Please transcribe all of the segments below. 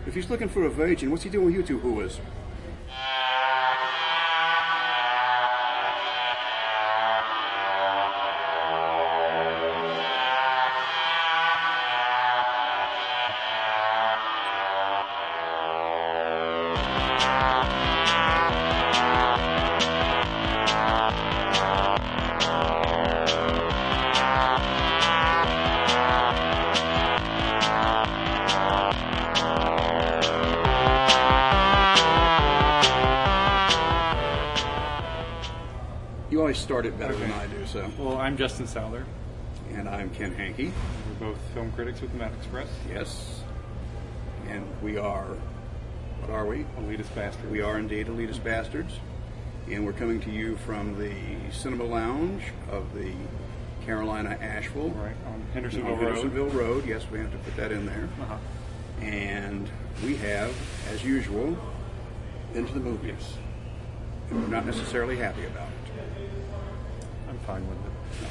If he's looking for a virgin, what's he doing with you two whoas? You always start it better than I do, so. Well, I'm Justin Souther. And I'm Ken Hankey. We're both film critics with the Mad Express. Yes. And we are, what are we? Elitist Bastards. We are indeed Elitist Bastards. And we're coming to you from the Cinema Lounge of the Carolina Asheville. Right, on Hendersonville Road. Hendersonville Road, yes, we have to put that in there. Uh-huh. And we have, as usual, been to the movies. And we're not necessarily happy about it. I'm fine with it.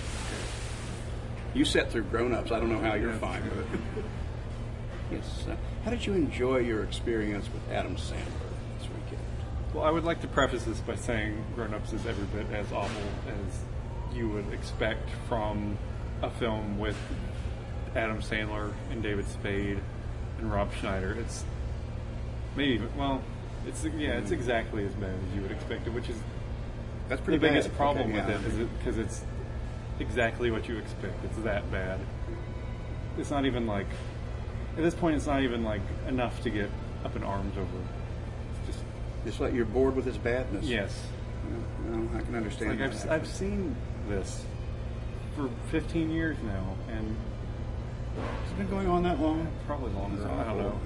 You sat through Grown Ups. I don't know how you're fine with it. Yes. How did you enjoy your experience with Adam Sandler this weekend? Well, I would like to preface this by saying Grown Ups is every bit as awful as you would expect from a film with Adam Sandler and David Spade and Rob Schneider. It's maybe even, well, it's exactly as bad as you would expect it, which is That's pretty the biggest bad. problem Okay, with yeah. it is because it's exactly what you expect. It's that bad. It's not even like, at this point, it's not even like enough to get up in arms over. It's just, It's like you're bored with his badness. yes. Well, I can understand Like that. I've seen this for 15 years now, and Has it been going on that long? probably longer. It's I don't awful. know.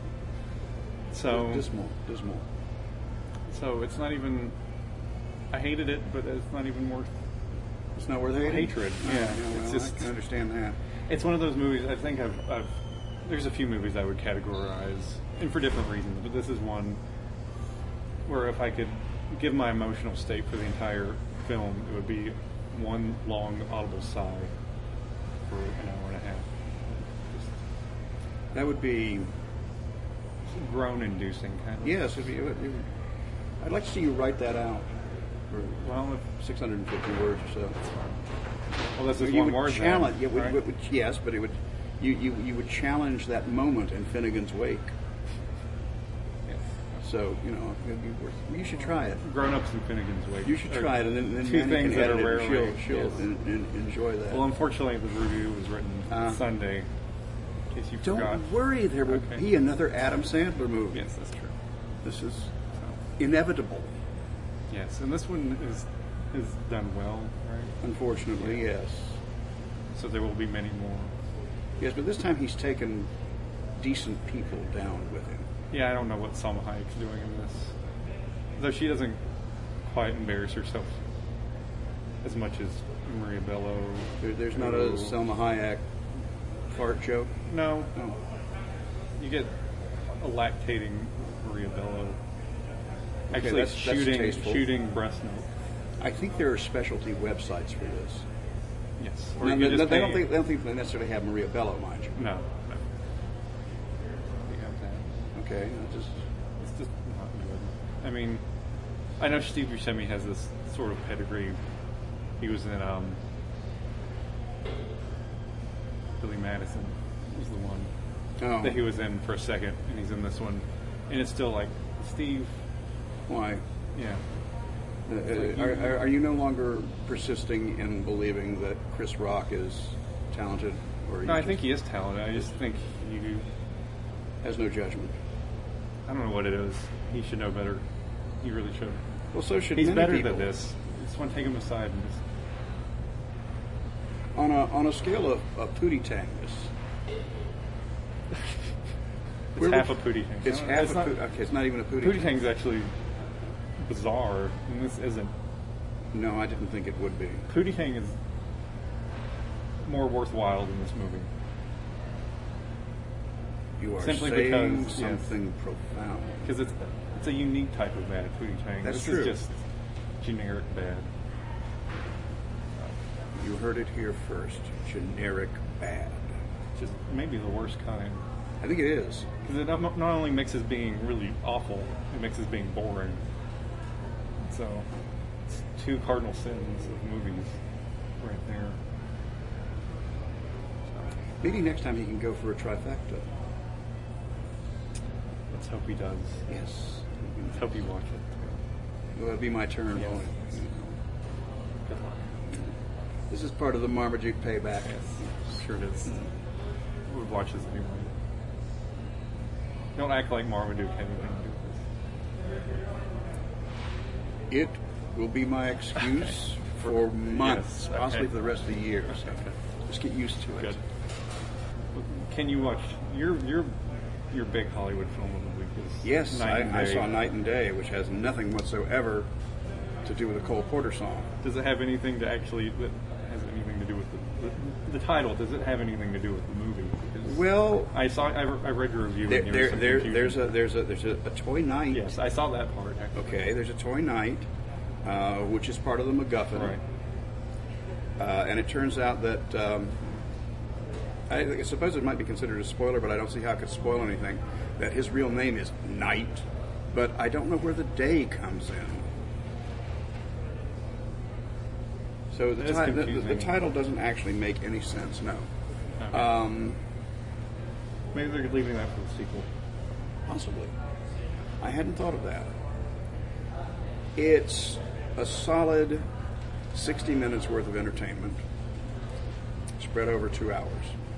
So Dismal. So it's not even. I hated it, but it's not even worth It's not worth hating? hatred. Yeah, it's well, just. I can understand that. It's one of those movies. I think I've. There's a few movies I would categorize, and for different reasons, but this is one where if I could give my emotional state for the entire film, it would be one long audible sigh for an hour and a half. Just That would be, groan-inducing kind of. yes, I'd like to see you write that out for Well, 650 words or so. well, this is You one would word. challenge, then, right? yes, but it would, you would challenge that moment in Finnegan's Wake. Yes. So, it'd be worth, you should try it. Grown-ups and Finnegan's Wake. You should are try it, and then two Mandy things can that are edit it, and rarely. she'll yes. enjoy that. Well, unfortunately, the review was written Sunday. In case you forgot. Don't worry, there will Okay. be another Adam Sandler movie. Yes, that's true. This is So, inevitable, yes, and this one is done well, right? unfortunately, yes. So there will be many more. Yes, but this time he's taken decent people down with him. Yeah, I don't know what Salma Hayek's doing in this, though she doesn't quite embarrass herself as much as Maria Bello. There's not a Selma Hayek fart joke. No, No. you get a lactating Maria Bello. Okay, Actually, that's tasteful. shooting breast milk. I think there are specialty websites for this. Yes. Now, you they just don't pay- think they necessarily have Maria Bello, mind you. No. We have that. Okay, I just It's just not good. I mean, I know Steve Buscemi has this sort of pedigree. He was in Billy Madison was the one that he was in for a second, and he's in this one, and it's still like, Steve, why? yeah. Are you no longer persisting in believing that Chris Rock is talented, or No, I think he is talented. I just think he, has no judgment? I don't know what it is. He should know better. He really should. Well, so should He's many better people. than this. I just want to take him aside and just. On a scale of pootie tangness, It's half a Pootie Tang. It's No, half it's a not- pootie. Okay, it's not even a pootie. Pootie Tang's actually bizarre, and this isn't. No, I didn't think it would be. Pootie Tang is more worthwhile than this movie. You are Simply saying because, yes. something profound. Because it's a unique type of bad, Pootie Tang. That's this true. is just generic bad. You heard it here first. Generic bad. Just maybe the worst kind. I think it is. Because it not only mixes being really awful, it mixes being boring. So, it's two cardinal sins of movies right there. Maybe next time he can go for a trifecta. Let's hope he does. Yes. Let's hope you watch it. Well, it'll be my turn. Yes. won't it? Good luck. This is part of the Marmaduke payback. Yes, sure it is. We would watch this anyway. Don't act like Marmaduke had anything to do with this. It will be my excuse for months, Yes, possibly okay. for the rest of the year. So Okay. just get used to it. Good. Can you watch your big Hollywood film of the week? Is Yes, Night and I Day. saw Night and Day, which has nothing whatsoever to do with a Cole Porter song. Does it have anything to actually that has anything to do with the title? Does it have anything to do with the movie? Because Well, I read your review. And there was some confusion. there's a toy night. Yes, I saw that part. Actually. Okay, there's a toy night, which is part of the MacGuffin. Right. And it turns out that I suppose it might be considered a spoiler, but I don't see how it could spoil anything. That his real name is Night, but I don't know where the day comes in. So the, That's the confusing. title doesn't actually make any sense. No. Okay. Maybe they're leaving that for the sequel. Possibly. I hadn't thought of that. It's a solid 60 minutes worth of entertainment spread over 2 hours.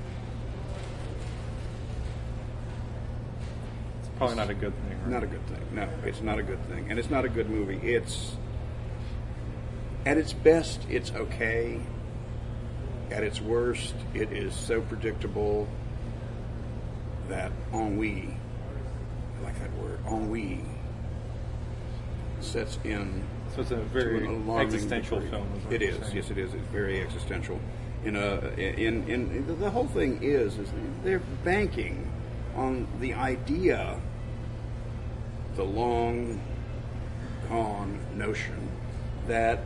It's probably not a good thing. Right? Not a good thing. No, it's not a good thing. And it's not a good movie. It's, at its best, it's okay. At its worst, it is so predictable that ennui, I like that word, ennui, sets in. So it's a to very an alarming existential degree. film. What It you're is. saying. Yes, it is. It's very existential. In the whole thing is they're banking on the idea, the long gone notion that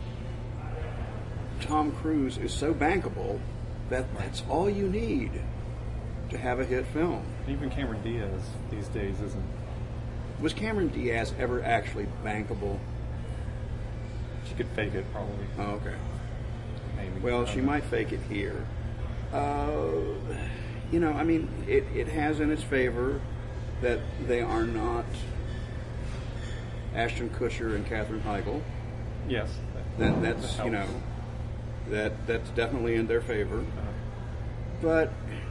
Tom Cruise is so bankable that that's all you need to have a hit film. Even Cameron Diaz these days isn't. Was Cameron Diaz ever actually bankable? She could fake it probably. Oh, okay. Maybe. Well, she might fake it here. I mean, it has in its favor that they are not Ashton Kutcher and Katherine Heigl. Yes. That's helps. that's definitely in their favor. But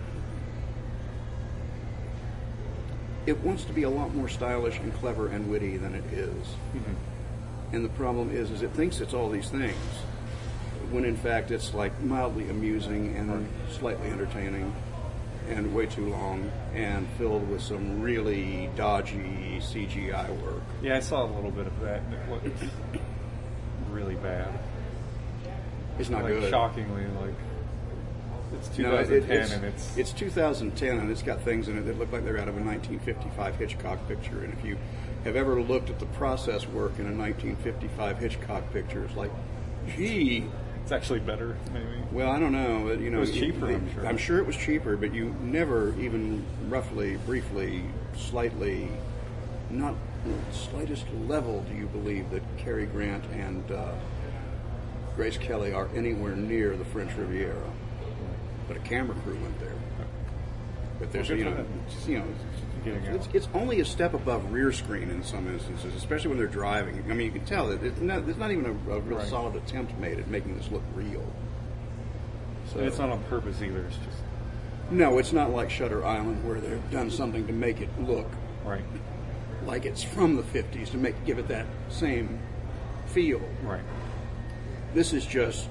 it wants to be a lot more stylish and clever and witty than it is. Mm-hmm. And the problem is it thinks it's all these things, when in fact it's like mildly amusing and slightly entertaining and way too long and filled with some really dodgy CGI work. Yeah, I saw a little bit of that. And it looked really bad. It's not like, good. Shockingly, like it's No, 2010 and it's 2010 and it's got things in it that look like they're out of a 1955 Hitchcock picture. And if you have ever looked at the process work in a 1955 Hitchcock picture, it's like, gee. it's actually better, maybe. Well, I don't know. It was cheaper, I'm sure. I'm sure it was cheaper, but you never even roughly, briefly, slightly, not the slightest level do you believe that Cary Grant and Grace Kelly are anywhere near the French Riviera. But a camera crew went there. But there's, Well, good you for know, them. just, you know, Getting out. it's only a step above rear screen in some instances, especially when they're driving. I mean, you can tell that there's not even a real Right. solid attempt made at making this look real. So And it's not on purpose either. It's just No, it's not like Shutter Island where they've done something to make it look right. like it's from the 50s to give it that same feel. Right. This is just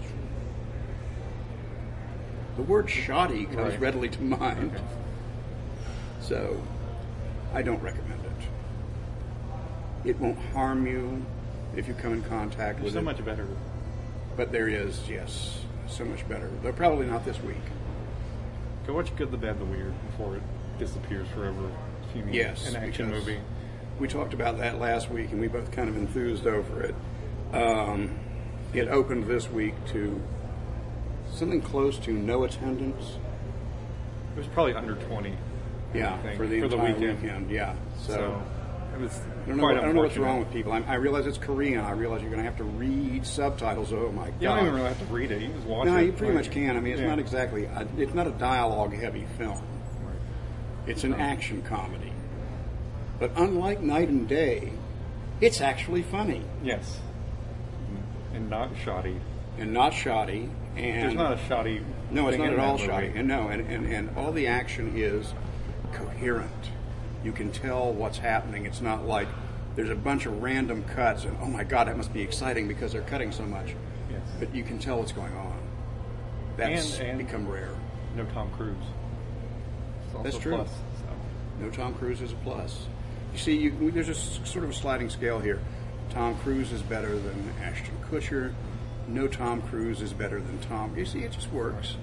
the word shoddy comes Right. readily to mind. Okay. So I don't recommend it. It won't harm you if you come in contact There's with so it. much better. But there is, yes, so much better. Though probably not this week. Go watch Good, the Bad, the Weird before it disappears forever. If you need Yes, an action because movie. We talked about that last week, and we both kind of enthused over it. It opened this week to something close to no attendance. It was probably under 20. Yeah, I think, for the entire weekend. Yeah, So it was I don't know what's wrong with people. I realize it's Korean. I realize you're going to have to read subtitles. Oh my god! You don't even really have to read it. You just watch it. No, you pretty much can. I mean, it's Yeah. not exactly. It's not a dialogue-heavy film. Right. It's an action comedy. But unlike Night and Day, it's actually funny Yes. And not shoddy. and not shoddy. And There's not a shoddy. no, it's thing not in at that all movie. shoddy. And all the action is coherent. You can tell what's happening. It's not like there's a bunch of random cuts and oh my god, that must be exciting because they're cutting so much. Yes. But you can tell what's going on. That's And- become rare. No Tom Cruise. It's also That's a true. plus, so. No Tom Cruise is a plus. You see, there's a sort of a sliding scale here. Tom Cruise is better than Ashton Kutcher. No Tom Cruise is better than Tom. You see, it just works.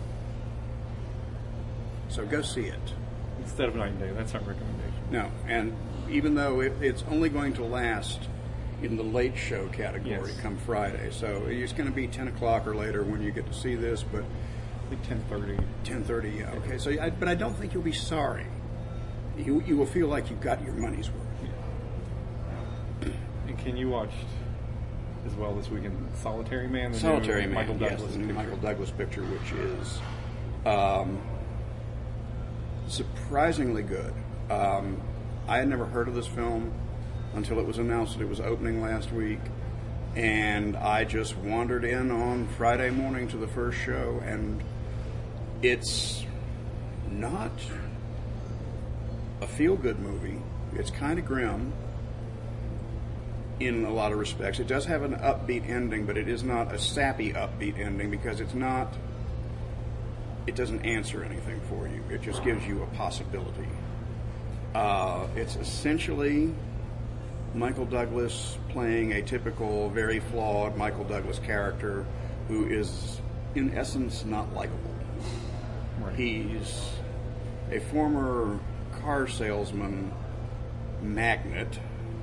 So go see it. Instead of Night and Day, that's our recommendation. No, and even though it's only going to last in the late show category Yes. come Friday, so it's going to be 10 o'clock or later when you get to see this, but I think 10:30. 10:30, yeah, okay. So, but I don't think you'll be sorry. You will feel like you got your money's worth. And can you watch as well this weekend Solitary Man? The Solitary new Man, Michael yes, Douglas the new picture? Michael Douglas picture, which is surprisingly good. I had never heard of this film until it was announced that it was opening last week, and I just wandered in on Friday morning to the first show, and it's not a feel-good movie. It's kind of grim in a lot of respects. It does have an upbeat ending, but it is not a sappy upbeat ending because it doesn't answer anything for you. It just gives you a possibility. It's essentially Michael Douglas playing a typical, very flawed Michael Douglas character who is, in essence, not likable. Right. He's a former car salesman magnate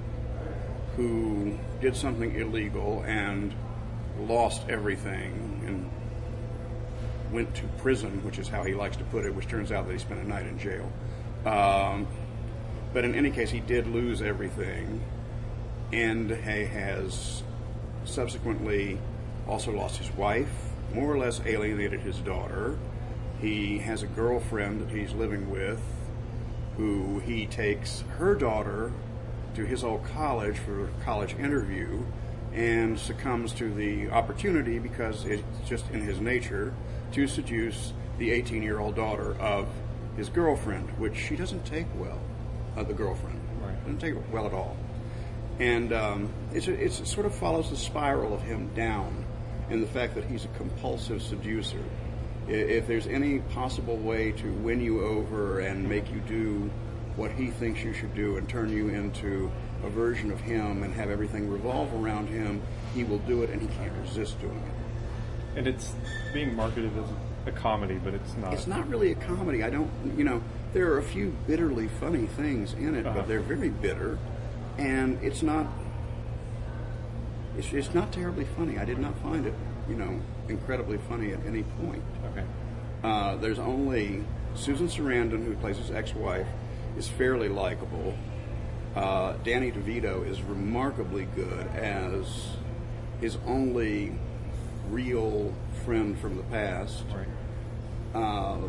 who did something illegal and lost everything and went to prison, which is how he likes to put it, which turns out that he spent a night in jail. But in any case, he did lose everything, and he has subsequently also lost his wife, more or less alienated his daughter. He has a girlfriend that he's living with, who he takes her daughter to his old college for a college interview and succumbs to the opportunity because it's just in his nature to seduce the 18-year-old daughter of his girlfriend, which she doesn't take well, the girlfriend. Right. Doesn't take it well at all. And it sort of follows the spiral of him down in the fact that he's a compulsive seducer. If there's any possible way to win you over and make you do what he thinks you should do and turn you into a version of him and have everything revolve around him, he will do it, and he can't resist doing it. And it's being marketed as a comedy, but it's not. It's not really a comedy. There are a few bitterly funny things in it, but they're very bitter, and it's not terribly funny. I did not find it, incredibly funny at any point. Okay. There's only Susan Sarandon, who plays his ex-wife, is fairly likable. Danny DeVito is remarkably good as his only real friend from the past. Right.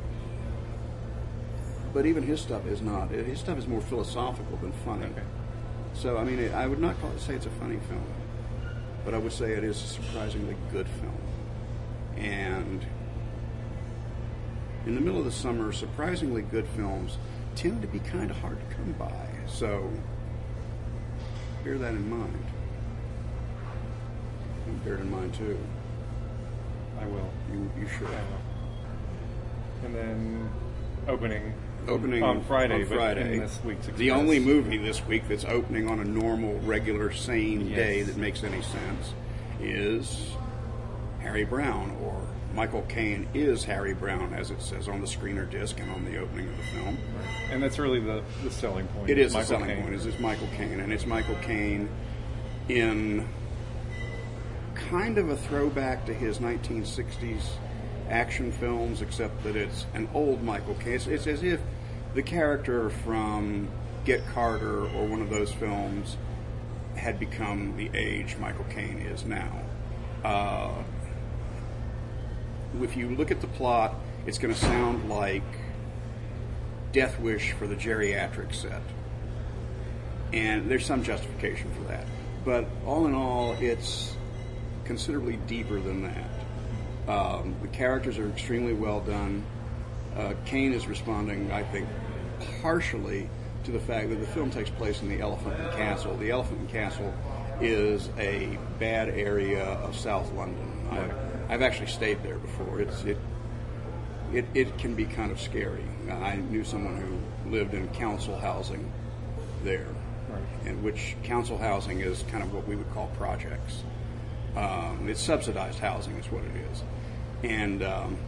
But even his stuff is not. His stuff is more philosophical than funny. Okay. So, I would not say it's a funny film, but I would say it is a surprisingly good film. And in the middle of the summer, surprisingly good films tend to be kind of hard to come by. So, bear that in mind. And bear it in mind, too. I will. You should. I will. And then opening On Friday. On Friday. But in this week's the Express. only movie this week that's opening on a normal, regular, sane Yes. day that makes any sense is Harry Brown, or Michael Caine is Harry Brown, as it says on the screener disc and on the opening of the film. And that's really the selling point. It is Michael the selling Caine. point. Is it's Michael Caine, and it's Michael Caine in kind of a throwback to his 1960s action films, except that it's an old Michael Caine. It's as if the character from Get Carter or one of those films had become the age Michael Caine is now. If you look at the plot, it's going to sound like Death Wish for the geriatric set. And there's some justification for that. But all in all, it's considerably deeper than that. The characters are extremely well done. Caine is responding, I think, partially to the fact that the film takes place in the Elephant and Castle. The Elephant and Castle is a bad area of South London. I've actually stayed there before. It can be kind of scary. I knew someone who lived in council housing there, and which council housing is kind of what we would call projects. It's subsidized housing is what it is. And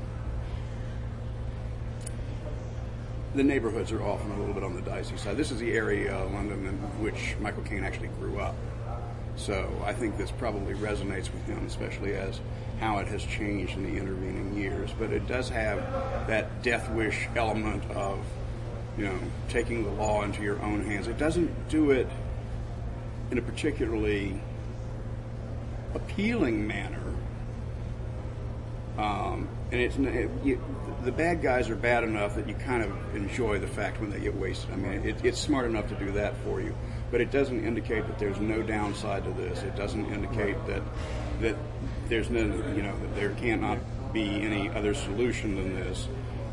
the neighborhoods are often a little bit on the dicey side. This is the area of London in which Michael Caine actually grew up. So I think this probably resonates with him, especially as how it has changed in the intervening years. But it does have that death wish element of, taking the law into your own hands. It doesn't do it in a particularly appealing manner. The bad guys are bad enough that you kind of enjoy the fact when they get wasted. I mean, it's smart enough to do that for you, but it doesn't indicate that there's no downside to this. It doesn't indicate that there's no, that there cannot be any other solution than this.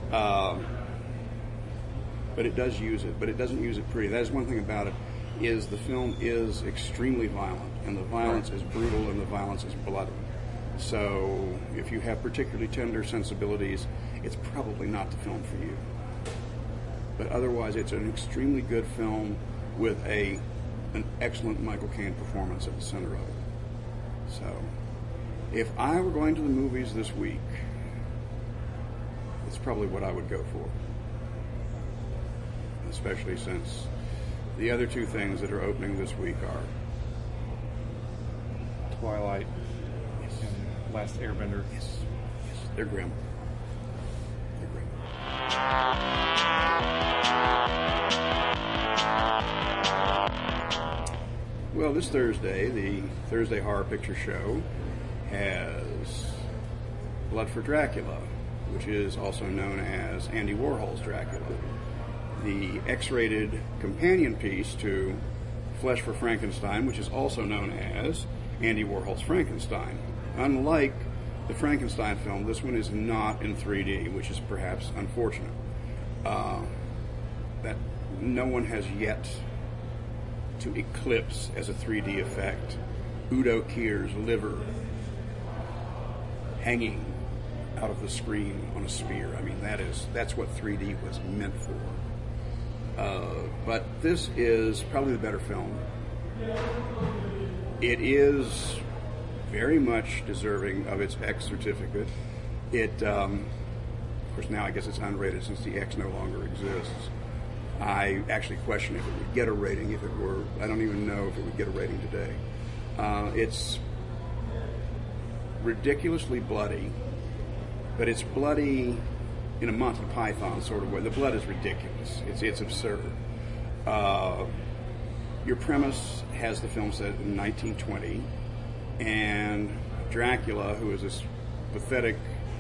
But it does use it, but it doesn't use it pretty. That is one thing about it, is the film is extremely violent, and the violence is brutal, and the violence is bloody. So if you have particularly tender sensibilities, it's probably not the film for you. But otherwise, it's an extremely good film with an excellent Michael Caine performance at the center of it. So if I were going to the movies this week, it's probably what I would go for. Especially since the other two things that are opening this week are Twilight and Last Airbender. Yes, they're grim. They're grim. Well, this Thursday, the Thursday Horror Picture Show has Blood for Dracula, which is also known as Andy Warhol's Dracula, the X-rated companion piece to Flesh for Frankenstein, which is also known as Andy Warhol's Frankenstein. Unlike the Frankenstein film, this one is not in 3D, which is perhaps unfortunate. That no one has yet to eclipse as a 3D effect Udo Kier's liver hanging out of the screen on a spear. I mean, that's what 3D was meant for. But this is probably the better film. It is very much deserving of its X certificate. It, of course, now I guess it's unrated since the X no longer exists. I actually question if it would get a rating if it were. I don't even know if it would get a rating today. It's ridiculously bloody, but it's bloody in a Monty Python sort of way. The blood is ridiculous. It's absurd. Your premise has the film set in 1920, and Dracula, who is this pathetic,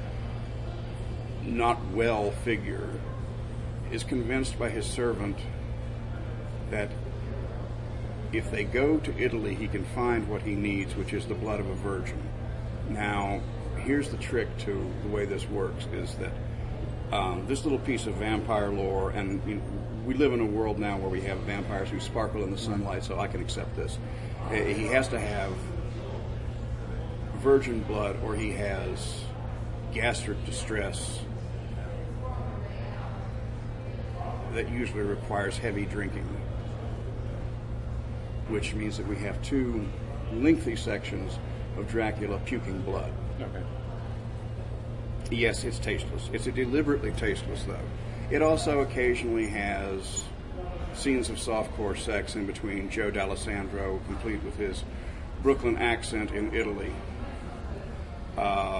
not well figure, is convinced by his servant that if they go to Italy, he can find what he needs, which is the blood of a virgin. Now, here's the trick to the way this works, is that this little piece of vampire lore, and we live in a world now where we have vampires who sparkle in the sunlight, so I can accept this. He has to have virgin blood, or he has gastric distress that usually requires heavy drinking, which means that we have two lengthy sections of Dracula puking blood. Okay. Yes, it's tasteless. It's deliberately tasteless, though. It also occasionally has scenes of softcore sex in between Joe D'Alessandro, complete with his Brooklyn accent in Italy,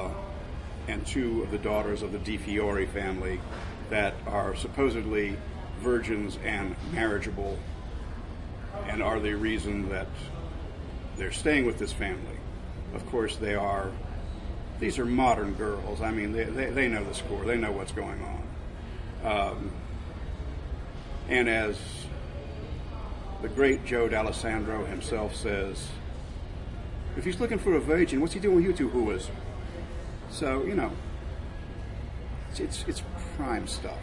and two of the daughters of the Di Fiore family that are supposedly virgins and marriageable, and are the reason that they're staying with this family. Of course, these are modern girls. I mean, they know the score. They know what's going on. And as the great Joe D'Alessandro himself says, if he's looking for a virgin, what's he doing with you two whoas? So, it's prime stuff.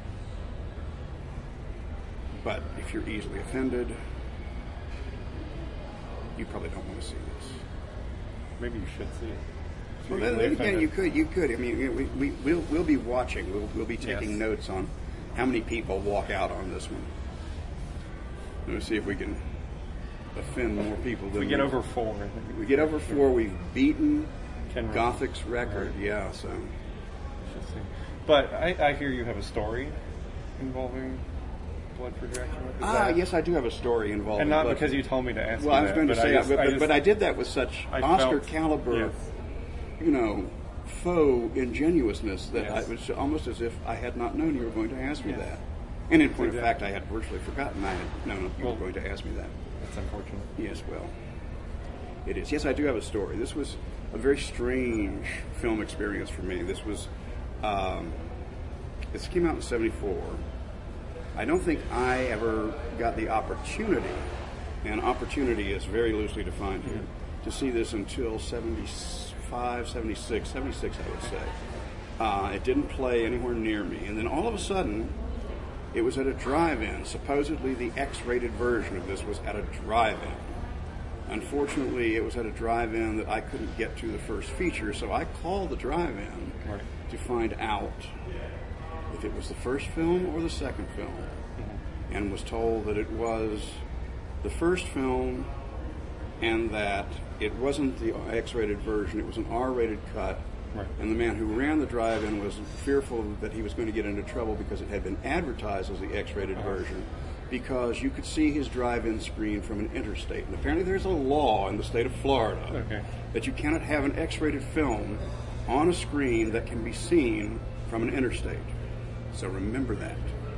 But if you're easily offended, you probably don't want to see this. Maybe you should see it. Well, then again, you could. I mean, we'll be watching. We'll be taking notes on how many people walk out on this one. Let's see if we can offend more people. We get over 4. I think. We get over 4. We've beaten Ken Gothic's record. Right. Yeah, so. Interesting. But I hear you have a story involving Blood for Dracula. Yes, I do have a story involving. And not Blood because you told me to ask. Well, I was going to say, but I did that with such Oscar felt, caliber, faux ingenuousness that it was almost as if I had not known you were going to ask me that. And in point of fact, I had virtually forgotten I had known you were going to ask me that. That's unfortunate. Yes, well, it is. Yes, I do have a story. This was a very strange film experience for me. This was, this came out in '74. I don't think I ever got the opportunity, and opportunity is very loosely defined here, to see this until 75, 76, 76 I would say. It didn't play anywhere near me. And then all of a sudden, it was at a drive-in. Supposedly the X-rated version of this was at a drive-in. Unfortunately, it was at a drive-in that I couldn't get to the first feature, so I called the drive-in to find out if it was the first film or the second film, and was told that it was the first film and that it wasn't the X-rated version, it was an R-rated cut. Right. And the man who ran the drive-in was fearful that he was going to get into trouble because it had been advertised as the X-rated version, because you could see his drive-in screen from an interstate. And apparently there's a law in the state of Florida that you cannot have an X-rated film on a screen that can be seen from an interstate. So remember that.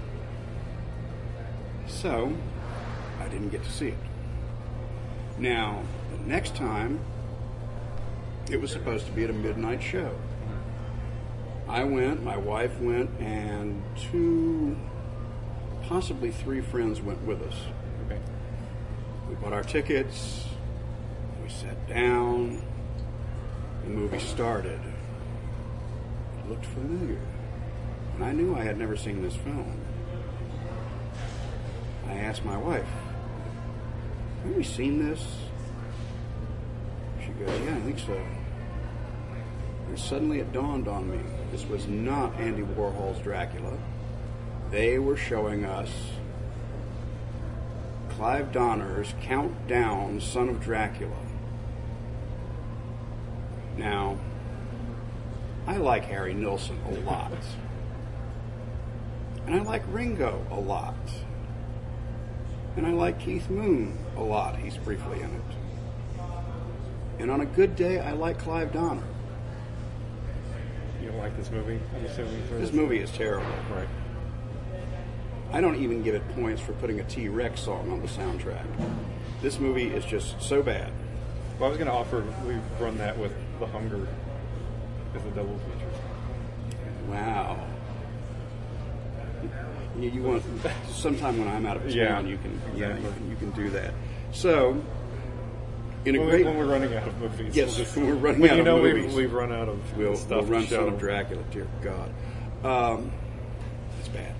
So, I didn't get to see it. Now, the next time, it was supposed to be at a midnight show. I went, my wife went, and 2, possibly 3 friends went with us. Okay. We bought our tickets, we sat down, the movie started. It looked familiar, and I knew I had never seen this film. I asked my wife, have we seen this? She goes, yeah, I think so. And suddenly it dawned on me, this was not Andy Warhol's Dracula. They were showing us Clive Donner's Countdown, Son of Dracula. Now, I like Harry Nilsson a lot. And I like Ringo a lot. And I like Keith Moon a lot. He's briefly in it. And on a good day, I like Clive Donner. You don't like this movie? I'm assuming. This movie is terrible. Right. I don't even give it points for putting a T-Rex song on the soundtrack. This movie is just so bad. Well, I was going to offer, we run that with The Hunger as a double feature. Wow. You want sometime when I'm out of town, you can you can do that. So, in a great when we're running out of movies, yes, when we're running out of movies, we've run out of stuff. We'll run to show. Son of Dracula. Dear God, it's bad.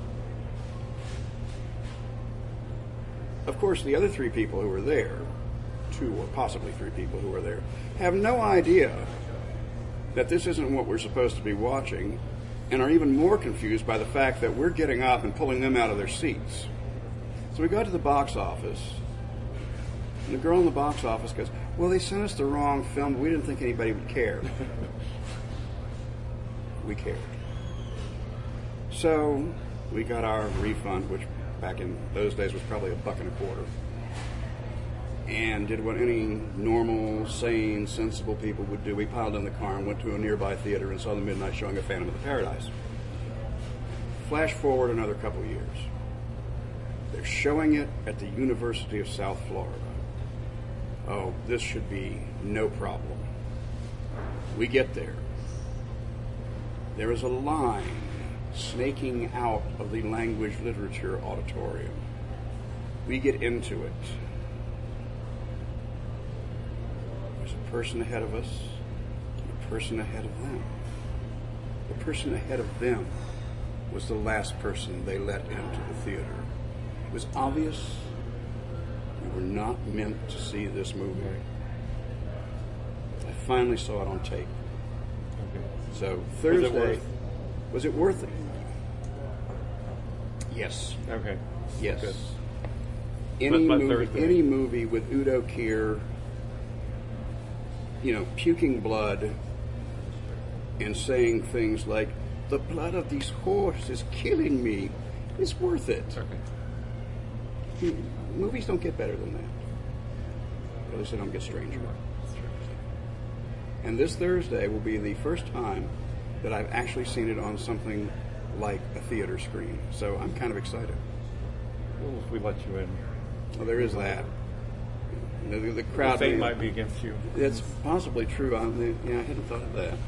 Of course, the other 3 people who were there, 2 or possibly 3 people who were there, have no idea that this isn't what we're supposed to be watching, and are even more confused by the fact that we're getting up and pulling them out of their seats. So we go to the box office, and the girl in the box office goes, well, they sent us the wrong film, but we didn't think anybody would care. We cared. So we got our refund, which back in those days was probably $1.25, and did what any normal, sane, sensible people would do. We piled in the car and went to a nearby theater and saw the midnight showing of Phantom of the Paradise. Flash forward another couple years. They're showing it at the University of South Florida. Oh, this should be no problem. We get there. There is a line snaking out of the language literature auditorium. We get into it. There's a person ahead of us, and a person ahead of them. The person ahead of them was the last person they let into the theater. It was obvious we were not meant to see this movie. I finally saw it on tape. Okay. So Thursday, Was it worth it? Yes. Okay. Yes. Good. Any movie with Udo Kier, puking blood and saying things like, "The blood of these whores is killing me," is worth it. Okay. Movies don't get better than that. At least they don't get stranger. And this Thursday will be the first time that I've actually seen it on something like a theater screen. So I'm kind of excited. Well, if we let you in. Well, there is that. The crowd Fate might be against you. That's possibly true. I hadn't thought of that.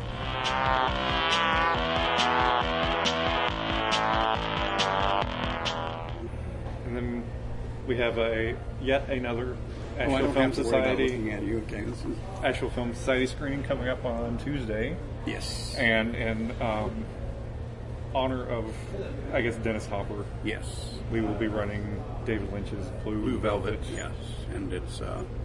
And then we have yet another I Actual don't Film have to worry about Society looking at you. Okay. Actual Film Society screening coming up on Tuesday. Yes. And in honor of, I guess, Dennis Hopper, Yes. we will be running David Lynch's Blue Velvet. Yes. And it's.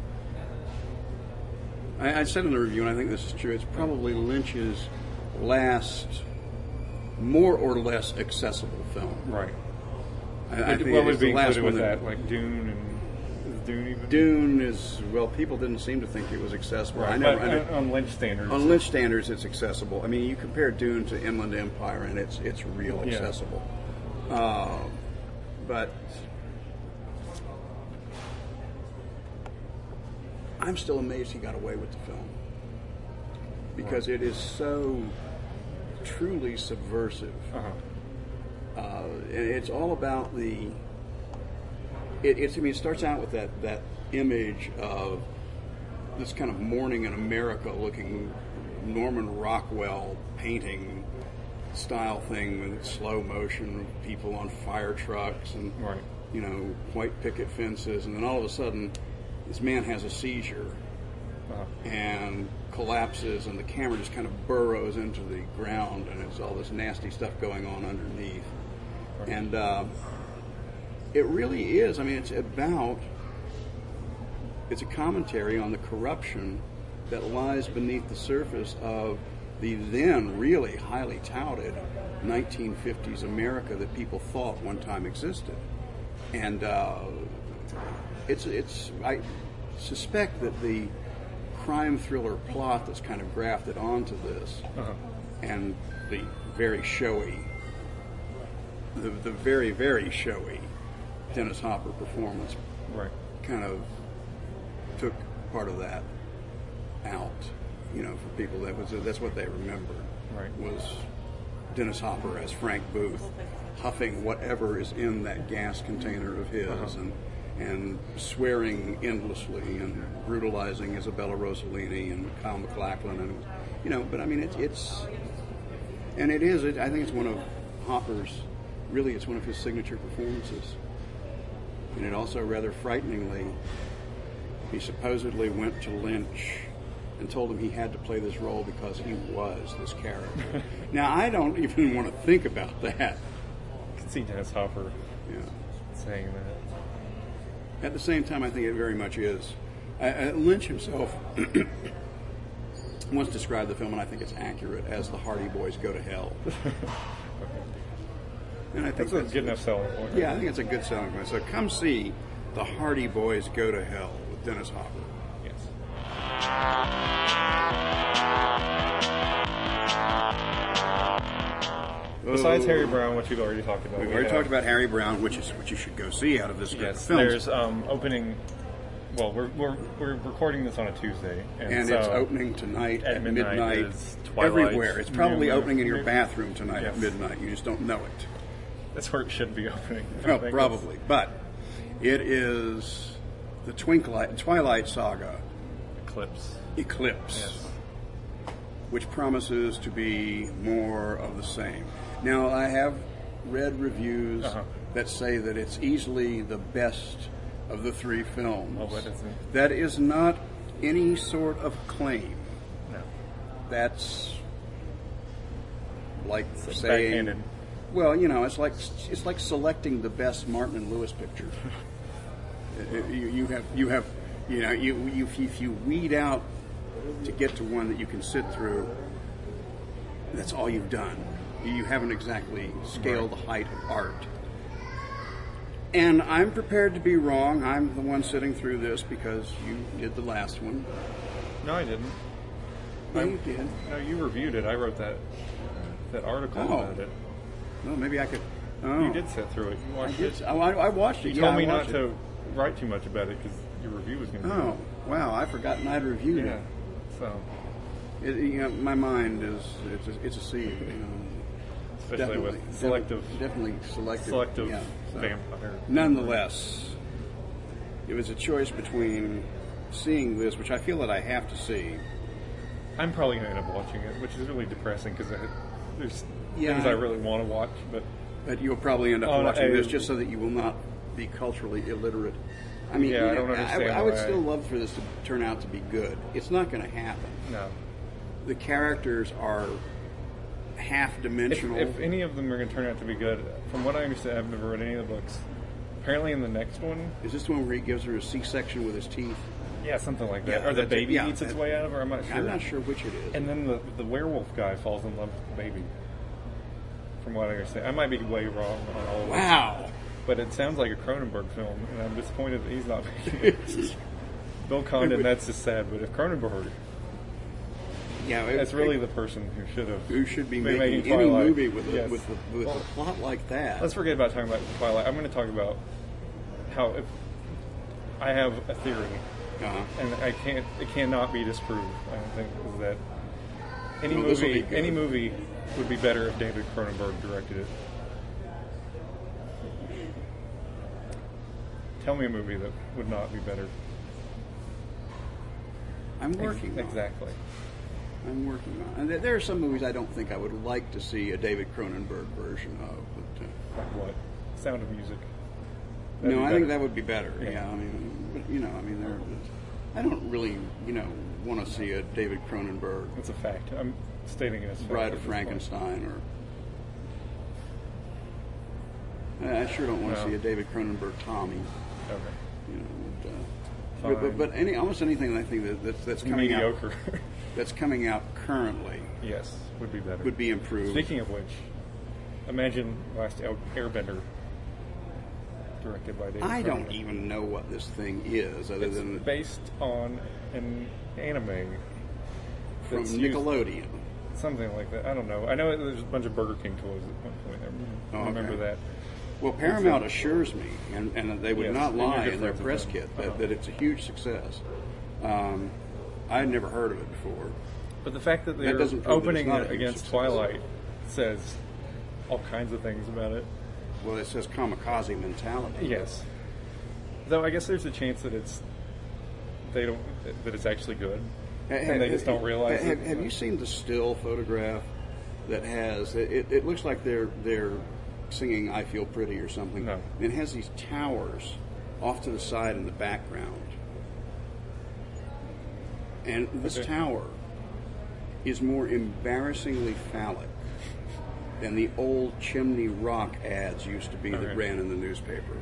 I said in the review, and I think this is true, it's probably Lynch's last more or less accessible film. Right. I think What would it's be the last included one with that? Like Dune and... Is Dune even? Dune is, well, people didn't seem to think it was accessible. Right, but on Lynch standards. On Lynch standards, it's accessible. I mean, you compare Dune to Inland Empire, and it's real accessible. But I'm still amazed he got away with the film because it is so truly subversive. And it's all about the. It starts out with that image of this kind of morning in America looking Norman Rockwell painting style thing with slow motion, people on fire trucks and white picket fences, and then all of a sudden this man has a seizure and collapses, and the camera just kind of burrows into the ground, and it's all this nasty stuff going on underneath. And it really is. I mean, it's a commentary on the corruption that lies beneath the surface of the then really highly touted 1950s America that people thought one time existed. And I suspect that the crime thriller plot that's kind of grafted onto this and the very showy, the very, very showy Dennis Hopper performance kind of took part of that out, for people. That's what they remember was Dennis Hopper as Frank Booth huffing whatever is in that gas container of his and swearing endlessly and brutalizing Isabella Rossellini and Kyle MacLachlan and but I mean it's I think it's one of Hopper's, really it's one of his signature performances. And it also, rather frighteningly, he supposedly went to Lynch and told him he had to play this role because he was this character. Now, I don't even want to think about that. I can see Dennis Hopper saying that. At the same time, I think it very much is. Lynch himself once described the film, and I think it's accurate, as the Hardy Boys Go to Hell. And I think that's a good enough selling point. Yeah, I think it's a good selling point. So come see The Hardy Boys Go to Hell with Dennis Hopper. Yes. Besides Harry Brown, which we've already talked about. We've already talked about Harry Brown, which you should go see out of this film. There's opening Well, we're recording this on a Tuesday, and so it's opening tonight at midnight is Twilight, everywhere. It's probably new opening in your movie. bathroom tonight Yes. at midnight. You just don't know it. That's where it should be opening. I Well, think probably, but it is the Twilight Saga Eclipse. Eclipse, Yes. which promises to be more of the same. Now, I have read reviews that say that it's easily the best of the three films. Oh, but isn't. That is not any sort of claim. No. That's like It's saying, backhanded. well, it's like selecting the best Martin and Lewis picture. If you weed out to get to one that you can sit through, that's all you've done. You haven't exactly scaled the height of art. And I'm prepared to be wrong. I'm the one sitting through this because you did the last one. No, I didn't. Yeah, you did. No, you reviewed it. I wrote that article Oh. about it. Well, maybe I could. Oh, You did sit through it. You I watched did. it. I watched it. You Yeah, told I me not watched it. to write too much about it because your review was going to be Oh, wow! I forgot I'd reviewed Yeah. So, my mind is it's a seed. especially Definitely. with selective Definitely selective. Yeah, so. vampire. Nonetheless, it was a choice between seeing this, which I feel that I have to see. I'm probably going to end up watching it, which is really depressing because there's Yeah. things I really want to watch, But you'll probably end up Oh, no, watching this I- just so that you will not be culturally illiterate. I mean, Yeah, I don't understand I would why. still love for this to turn out to be good. It's not going to happen. no. The characters are half-dimensional. If any of them are going to turn out to be good, from what I understand, I've never read any of the books. Apparently, in the next one, Is this the one where he gives her a C-section with his teeth? yeah, something like that, Yeah, or the that's it. baby Yeah, eats its that- way out of her. I'm not sure. I'm not sure which it is. And then the werewolf guy falls in love with the baby. From what I understand, I might be way wrong on all of this. Wow. But it sounds like a Cronenberg film, and I'm disappointed that he's not making it. Bill Condon, that's just sad. But if Cronenberg, Yeah, that's really the person who should be been making any Twilight. movie with Yes. a plot like that. Let's forget about talking about Twilight. I'm going to talk about how if I have a theory, Uh-huh. and it cannot be disproved. I don't think is that any Well, this'll be good. any movie would be better if David Cronenberg directed it. Tell me a movie that would not be better. I'm working on it. Exactly. I'm working on it. And there are some movies I don't think I would like to see a David Cronenberg version of. But, Like what? Sound of Music. That'd no, be I think better. that would be better. Yeah. Yeah, I mean, I don't really, want to see a David Cronenberg It's a fact. I'm stating it as fact. Bride at of this point. Frankenstein, or I sure don't want to No. see a David Cronenberg Tommy. Okay. But, Fine. but almost anything I think that's coming Mediocre. out that's coming out currently Yes, would be better. would be improved. Speaking of which, imagine Last Airbender, directed by David I don't Cronenberg. even know what this thing is, other It's than based on an anime from that's used- Nickelodeon. something like that. I don't know. I know there's a bunch of Burger King toys at one point. I Oh, remember okay. that. Well, Paramount assures me, and they would Yes, not and you're lie good in their friends with press them. kit, Uh-huh. that it's a huge success. I had never heard of it before. But the fact that they're doesn't prove that opening it's not a it huge against success. Twilight says all kinds of things about it. Well, it says kamikaze mentality. Yes. Though I guess there's a chance that it's actually good, and they just don't realize it. Have you seen the still photograph that has? It looks like they're singing "I Feel Pretty" or something. No. And it has these towers off to the side in the background, and this Okay. tower is more embarrassingly phallic than the old Chimney Rock ads used to be that Okay. ran in the newspaper.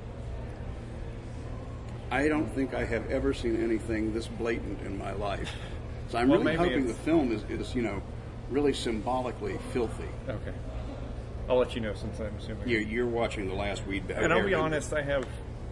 I don't think I have ever seen anything this blatant in my life. So I'm Well, really maybe hoping the it's- film is really symbolically filthy. Okay. I'll let you know since I'm assuming. You're watching The Last Weed Bag. And I'll be Airbender. honest, I have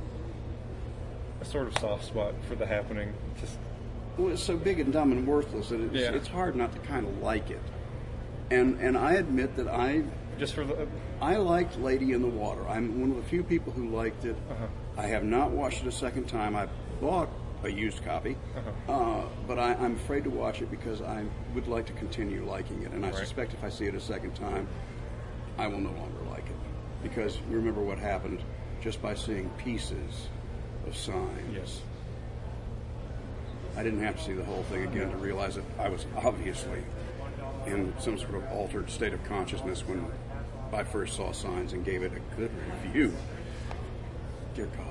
a sort of soft spot for The Happening. Just Well, it's so big and dumb and worthless that Yeah. it's hard not to kind of like it. And I admit that I Just for the... I liked Lady in the Water. I'm one of the few people who liked it. I have not watched it a second time. I bought a used copy, but I'm afraid to watch it because I would like to continue liking it. And I suspect if I see it a second time, I will no longer like it. Because you remember what happened just by seeing pieces of signs. Yes. I didn't have to see the whole thing again to realize that I was obviously in some sort of altered state of consciousness when I first saw signs and gave it a good review. Dear God.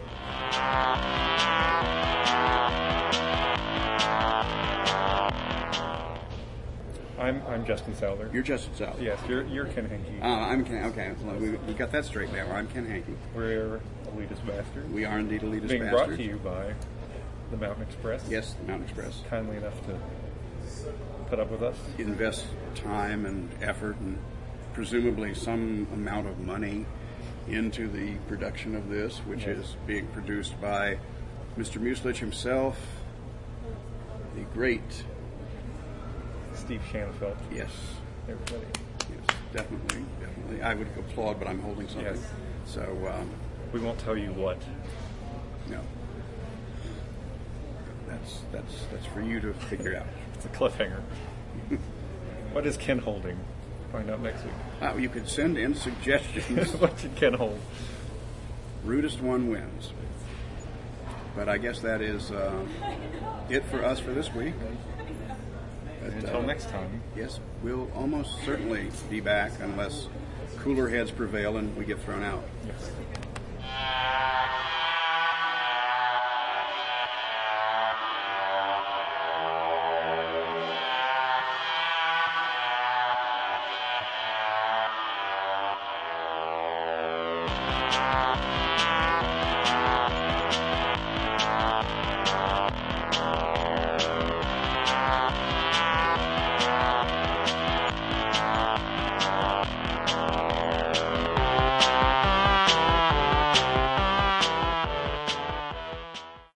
I'm Justin Souther. You're Justin Souther. Yes, you're Ken Hankey. I'm Ken. Okay, we got that straight now. I'm Ken Hankey. We're Elitist Bastards. We are indeed Elitist Being Bastards. brought to you by the Mountain Express. Yes, the Mountain Express. Kindly enough to put up with us. Invest time and effort and presumably some amount of money into the production of this, which is being produced by Mr. Mucilage himself, the great Steve Shanafelt. Yes. Everybody. Yes, definitely. I would applaud, but I'm holding something. Yes. So, we won't tell you what. no. That's for you to figure out. It's a cliffhanger. What is Ken holding? Find out next week. You could send in suggestions. What did Ken hold? Rudest one wins. But I guess that is it for us for this week. But, Until next time. Yes, we'll almost certainly be back unless cooler heads prevail and we get thrown out. Yes.